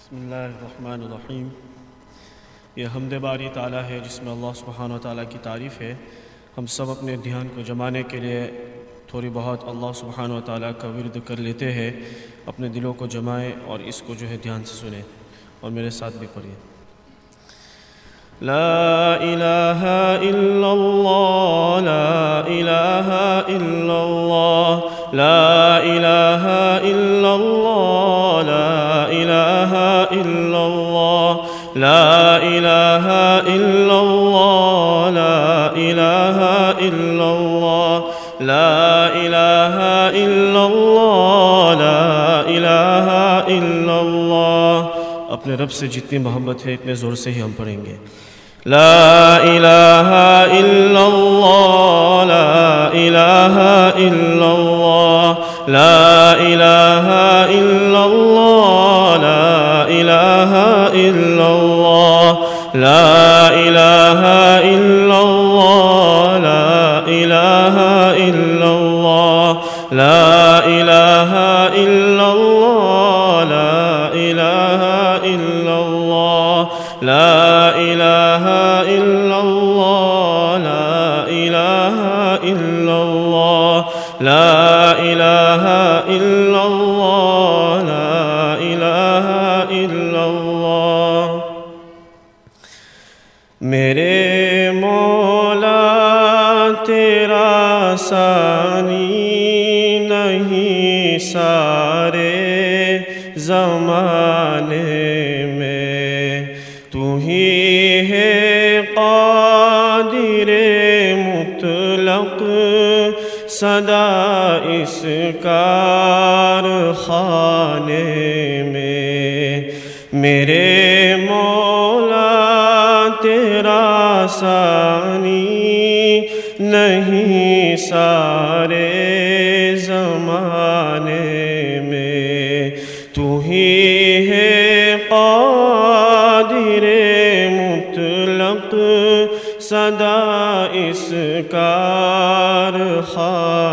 بسم اللہ الرحمن الرحیم۔ یہ حمد باری تعالیٰ ہے جس میں اللہ سبحانہ وتعالیٰ کی تعریف ہے۔ ہم سب اپنے دھیان کو جمانے کے لیے تھوڑی بہت اللہ سبحانہ وتعالیٰ کا ورد کر لیتے ہیں۔ اپنے دلوں کو جمائیں اور اس کو دھیان سے سنیں اور میرے ساتھ بھی پڑھیں۔ لا الہ الا اللہ، لا الہ الا اللہ، لا الہ الا اللہ، لا الہ الا اللہ، لا الہ الا اللہ، لا الہ الا اللہ، لا الہ الا اللہ، لا الہ الا اللہ۔ اپنے رب سے جتنی محبت ہے اتنے زور سے ہی ہم پڑھیں گے۔ لا الہ الا اللہ، لا الہ الا اللہ، لا الہ الا اللہ، لا الہ الا اللہ، لا الہ الا اللہ، لا الہ الا اللہ، لا الہ الا اللہ، لا الہ الا اللہ، لا الہ الا اللہ، لا الہ الا اللہ، لا الہ الا اللہ، لا الہ الا اللہ۔ میرے مولا تیرا ثانی نہیں سارے زمانے میں، تو ہی ہے قادر مطلق سدا اس کارخانے میں۔ میرے مولا تیرا ثانی نہیں سارے زمانے میں، تو ہی ہے قادر مطلق سدا اس کارخانے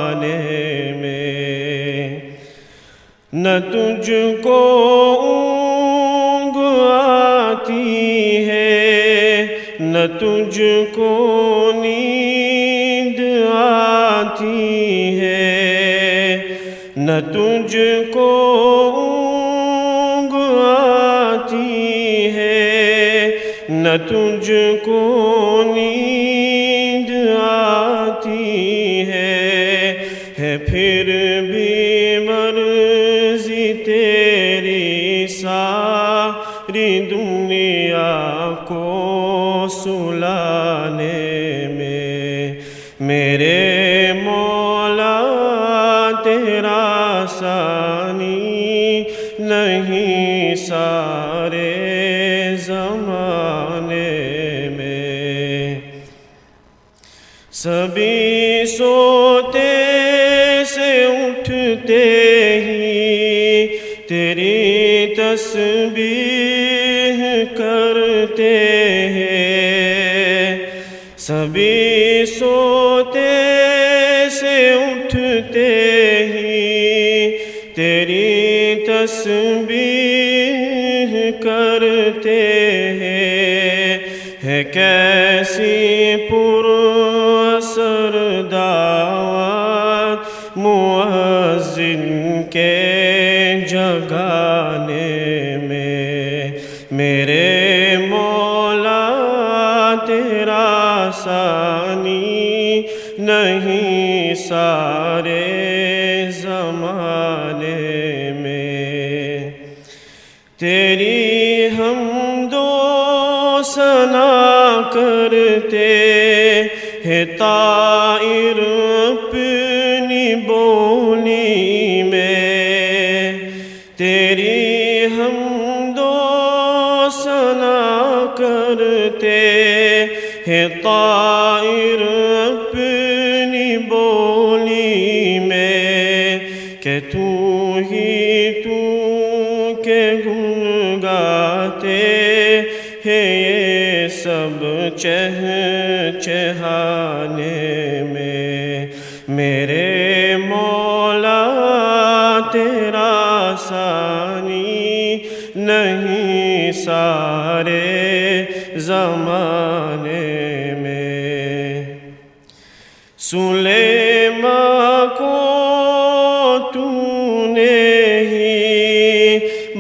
میں۔ نہ تجھ کو اونگ آتی ہے، نہ تجھ کو نیند آتی ہے، نہ تجھ کو اونگ آتی ہے، نہ تجھ کو نیند آتی ہے پھر بھی مرضی تیری ساری دنیا کو سلانے میں۔ میرے مولا تیرا ثانی نہیں سارے زمانے میں۔ سبھی سوتے سے اٹھتے ہی تیری تسبیح کرتے ہیں، سبھی سوتے سے اٹھتے ہی تیری تسبیح کرتے ہیں۔ ہے کیسی پر اثر دعوت مؤذن کے جگانے میں۔ میرے مولا تیرا ثانی نہیں سارے زمانے میں۔ تیری حمد و ثنا کرتے ہیں طائر اپنی بولی میں، تیری حمد و ثنا کرتے ہیں طائر اپنی بولی میں، کہ تو ہی تو کے گن گاتے ہیں یہ سب چہچہانے میں۔ میرے مولا تیرا ثانی نہیں نہیں سارے زمانے میں۔ سلیمان کو تو نے ہی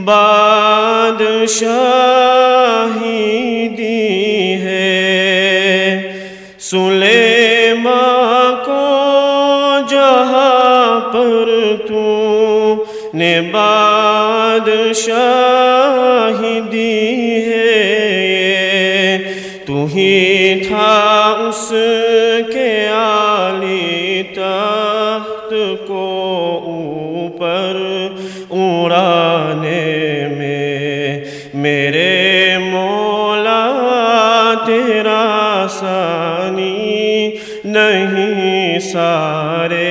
بادشاہی دی ہے، سلیمان کو جہاں پر تو نے بادشاہی دی ہے، تو ہی تھا اس کے عالی تخت کو اوپر اڑانے میں۔ میرے مولا تیرا ثانی نہیں سارے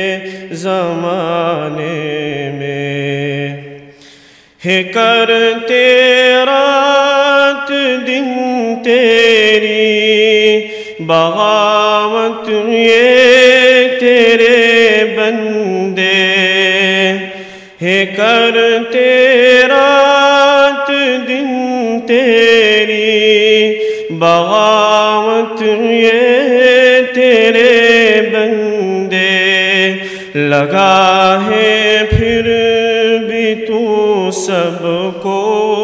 زمانے میں۔ ہے کرتے رات دن تیری بغاوت یہ تیرے بندے، ہے کرتے رات دن تیری بغاوت یہ تیرے بندے، لگا ہے پھر بھی تو سب کو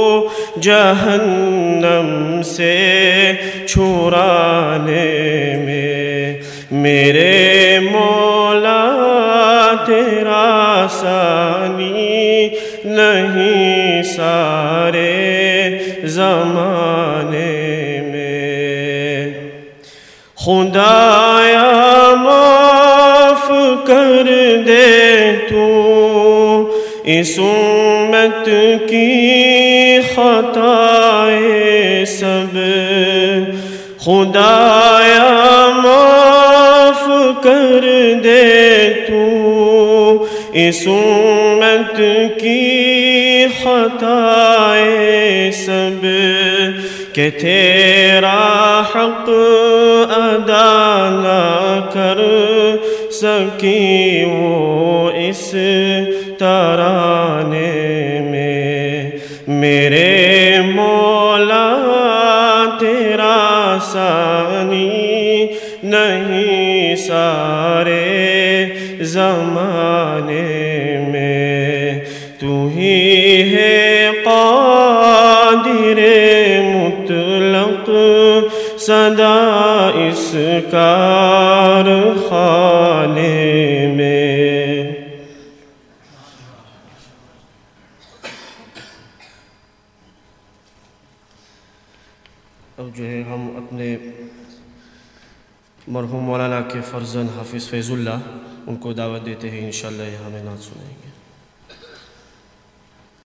جہنم سے چھڑانے میں۔ میرے مولا تیرا ثانی نہیں سارے زمانے میں۔ خدایا معاف کر دے تو اس امت کی خطائیں سب، خدایا معاف کر دے تو اس امت کی خطائیں سب، کہ تیرا حق ادا نہ کر سکی وہ اس ترانے میں۔ میرے مولا تیرا ثانی نہیں سارے زمانے میں۔ تو ہی ہے قادر مطلق سدا اس کارخانے میں۔ اب جو ہے ہم اپنے مرحوم مولانا کے فرزند حافظ فیض اللہ ان کو دعوت دیتے ہیں، انشاءاللہ یہ ہمیں نعت سنائیں گے۔